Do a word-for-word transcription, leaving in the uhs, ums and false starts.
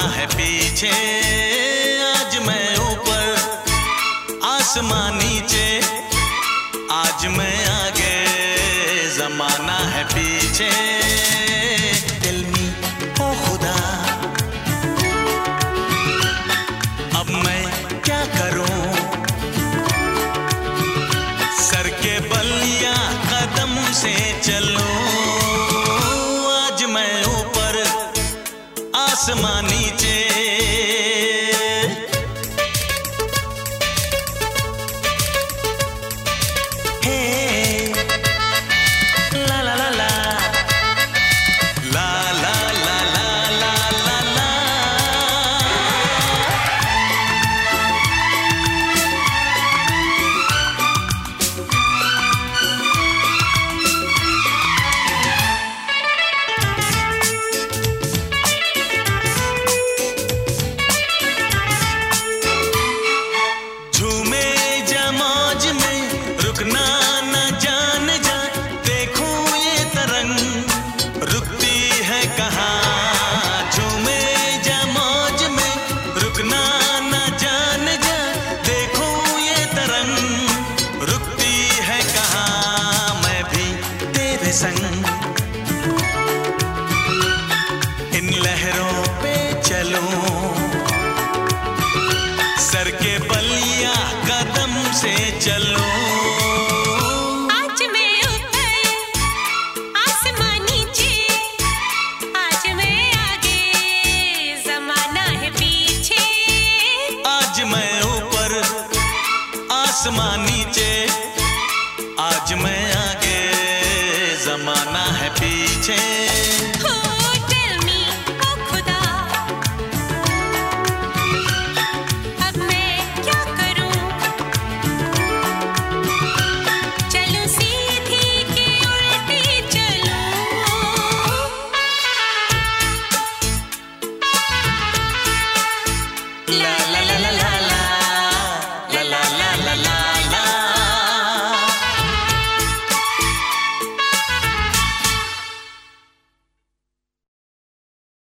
है पीछे, आज मैं ऊपर आसमां नीचे, आज मैं आगे जमाना है पीछे। दिल में ओ खुदा अब मैं क्या करूं, सर के बल या कदम से चलूं, आज मैं ऊपर आसमां नीचे। रुकना न जान जा, देखूं ये तरंग रुकती है कहाँ। झूमे जा मौज में, रुकना न जान जा, देखूं ये तरंग रुकती है कहाँ। मैं भी तेरे संग इन लहरों पे चलूं, सर के बल या कदम से चलूं। आसमां